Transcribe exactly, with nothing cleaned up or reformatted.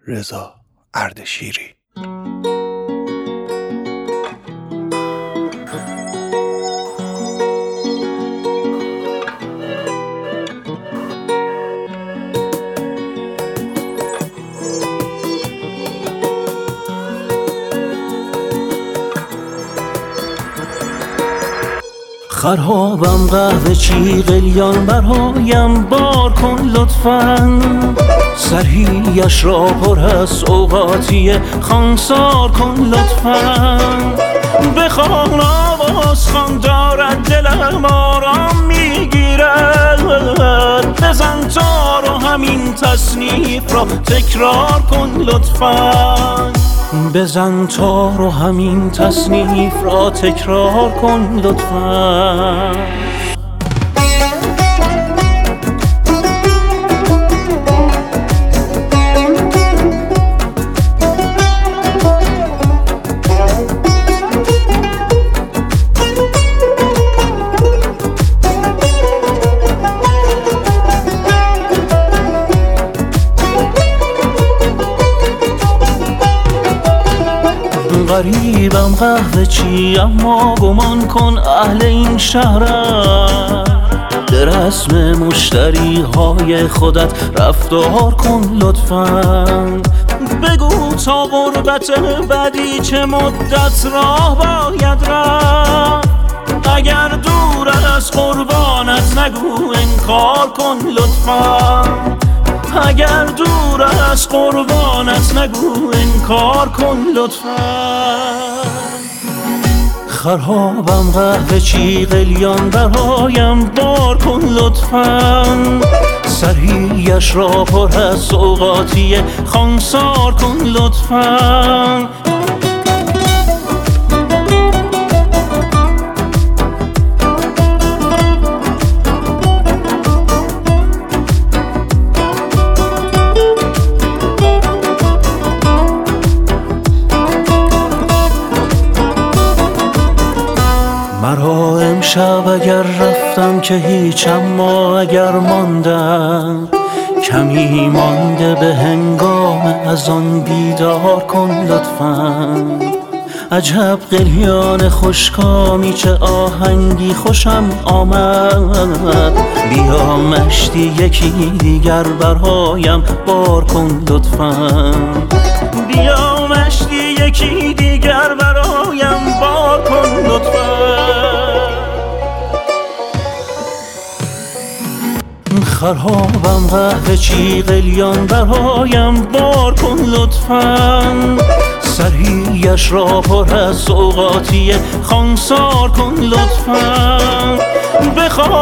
رضا اردشیری. خرابم قهوه چی قلیان برایم بار کن لطفاً، سرهیش را پر از اوقاتی خانسار کن لطفاً. بخوان آواز خوان دارد دلم آرام میگیرد، بزن تار و همین تصنیف را تکرار کن لطفاً. بزن تار و همین تصنیف را تکرار کن لطفاً. غریبم قهوه چی اما گمان کن اهل این شهرم، به رسم مشتری های خودت رفتار کن لطفاً. بگو تا غربت بعدی چه مدت راه باید رفت، اگر دور از قربانت نگو انکار کن لطفاً. اگر دور از قربانت نگو انکار کن لطفاً. خرابم قهوه چی قلیان برایم بار کن لطفاً، سرهیش را پر از اوقاتی خانسار کن لطفاً. مرا امشب اگر رفتم که هیچ، اما اگر ماندم کمی مانده به هنگام از آن بیدار کن لطفاً. عجب قلیان خوشکامی چه آهنگی خوشم آمد، بیا مشتی یکی دیگر برایم بار کن لطفاً. بیا مشتی یکی دیگر برایم بار کن لطفاً. خرابم قهوه چی قلیان برایم بار کن لطفاً، سرهیش را پر از اوقاتی خانسار کن لطفاً.